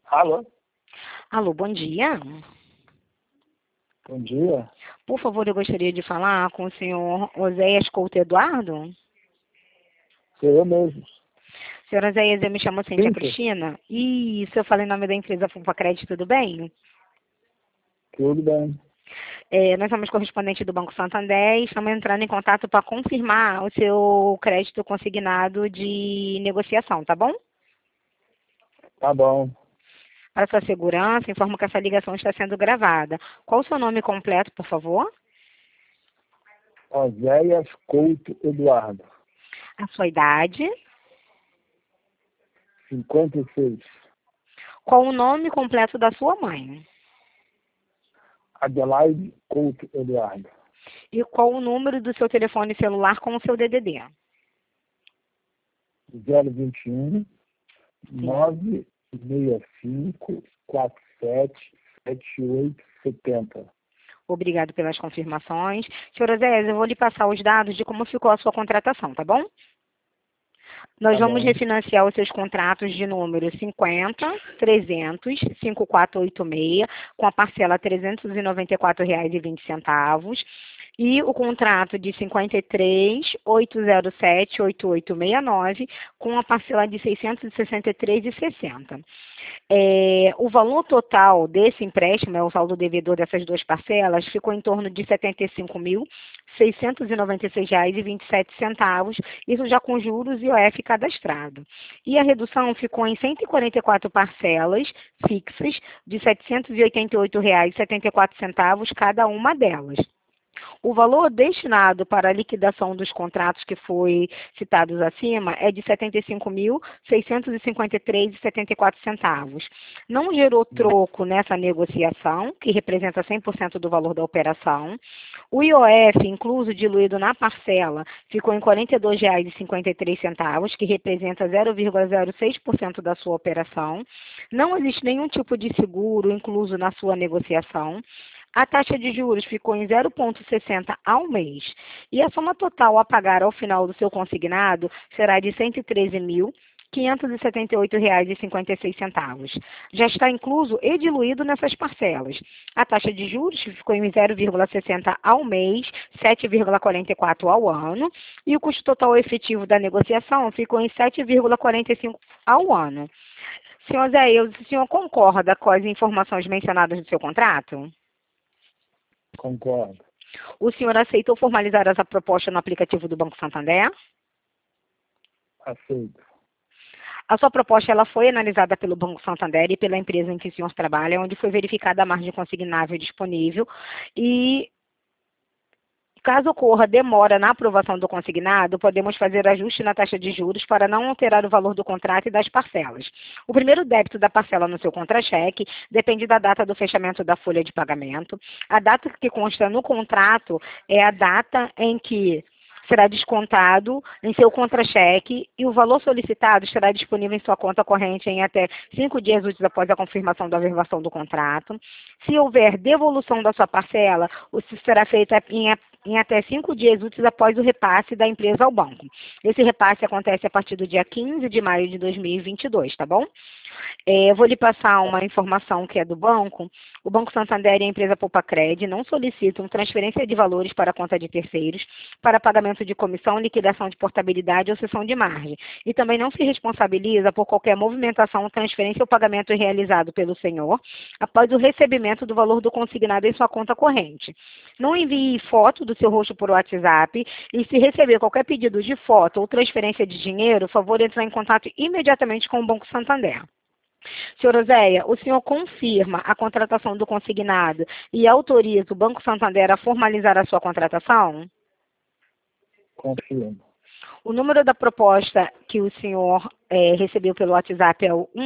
Alô? Alô, bom dia. Bom dia. Por favor, eu gostaria de falar com o senhor Oséias Couto Eduardo. Sou eu mesmo. Senhor Oséias, eu me chamo Cíntia Cíntia, Cristina. Isso, eu falei em nome da empresa Fulpa Crédito, tudo bem? tudo bem. Nós somos correspondente do Banco Santander e estamos entrando em contato para confirmar o seu crédito consignado de negociação, tá bom? Tá bom. Para sua segurança, informo que essa ligação está sendo gravada. Qual o seu nome completo, por favor? Oséias Couto Eduardo, A sua idade? 56. Qual o nome completo da sua mãe? Adelaide Couto Eduardo, E qual o número do seu telefone celular com o seu DDD? 021 Sim. 965 47 78 70. Obrigado pelas confirmações. Senhor Oséias, eu vou lhe passar os dados de como ficou a sua contratação, tá bom? Nós Tá vamos bom. refinanciar os seus contratos de número 50, 300, 5486, com a parcela R$ 394,20. E o contrato de 53, 807, 8869, com a parcela de R$ 663,60. O valor total desse empréstimo, o saldo devedor dessas duas parcelas, ficou em torno de R$ 75.696,27, isso já com juros e OF cadastrado. E a redução ficou em 144 parcelas fixas de R$ 788,74 cada uma delas. O valor destinado para a liquidação dos contratos que foi citados acima é de R$ 75.653,74. Não gerou troco nessa negociação, que representa 100% do valor da operação. O IOF, incluso diluído na parcela, ficou em R$ 42,53, que representa 0,06% da sua operação. Não existe nenhum tipo de seguro incluso na sua negociação. A taxa de juros ficou em 0,60 ao mês. E a soma total a pagar ao final do seu consignado será de R$ 113.578,56. Já está incluso e diluído nessas parcelas. A taxa de juros ficou em 0,60 ao mês, 7,44 ao ano. E o custo total efetivo da negociação ficou em 7,45 ao ano. Senhor Zé, o senhor concorda com as informações mencionadas no seu contrato? Concordo. O senhor aceitou formalizar essa proposta no aplicativo do Banco Santander? Aceito. A sua proposta ela foi analisada pelo Banco Santander e pela empresa em que o senhor trabalha, onde foi verificada a margem consignável disponível e caso ocorra demora na aprovação do consignado, podemos fazer ajuste na taxa de juros para não alterar o valor do contrato e das parcelas. O primeiro débito da parcela no seu contra-cheque depende da data do fechamento da folha de pagamento. A data que consta no contrato é a data em que será descontado em seu contra-cheque e o valor solicitado estará disponível em sua conta corrente em até 5 dias úteis após a confirmação da averbação do contrato. Se houver devolução da sua parcela, isso será feito em até 5 dias úteis após o repasse da empresa ao banco. Esse repasse acontece a partir do dia 15 de maio de 2022, tá bom? Eu vou lhe passar uma informação que é do banco. O Banco Santander e a empresa Poupa-Cred não solicitam transferência de valores para a conta de terceiros para pagamento de comissão, liquidação de portabilidade ou cessão de margem. E também não se responsabiliza por qualquer movimentação, transferência ou pagamento realizado pelo senhor após o recebimento do valor do consignado em sua conta corrente. Não envie foto do seu rosto por WhatsApp e se receber qualquer pedido de foto ou transferência de dinheiro, favor entrar em contato imediatamente com o Banco Santander. Senhor Oséia, o senhor confirma a contratação do consignado e autoriza o Banco Santander a formalizar a sua contratação? Confirmo. O número da proposta que o senhor recebeu pelo WhatsApp é o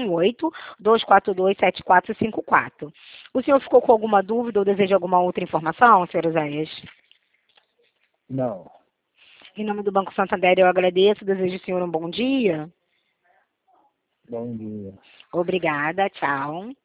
18-242-7454. O senhor ficou com alguma dúvida ou deseja alguma outra informação, senhor Oséias? Não. Em nome do Banco Santander, eu agradeço. Desejo ao senhor um bom dia. Bom dia. Obrigada. Tchau.